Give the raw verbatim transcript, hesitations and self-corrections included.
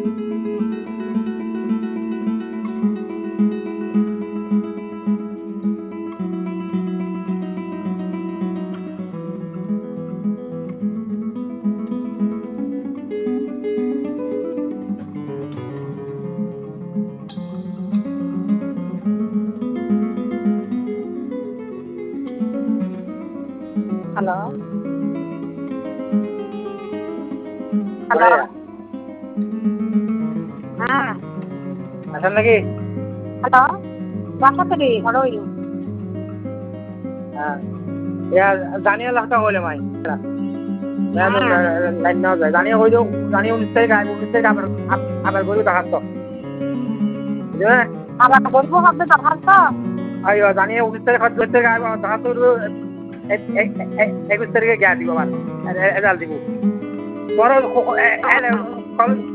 Hello hello হ্যাঁ আসেন নাকি? হ্যালো বাসাতরি হরই হ্যাঁ ইয়া জানিয়ে লাখটা হইলে মাই লাইন নেওয়া যায় জানিয়ে হয়ে যাও জানিয়ে উনিশ তারিখ আগে উনিশ তারিখ আবার আবার গরু দেখাত তো বুঝলে আবার বলবো হবে দরখাস্ত আইও জানিয়ে উনিশ তারিখ দুই তারিখ আগে দেখাত একুশ তারিখে গিয়া দিব আবার রেজাল্ট দিব বড়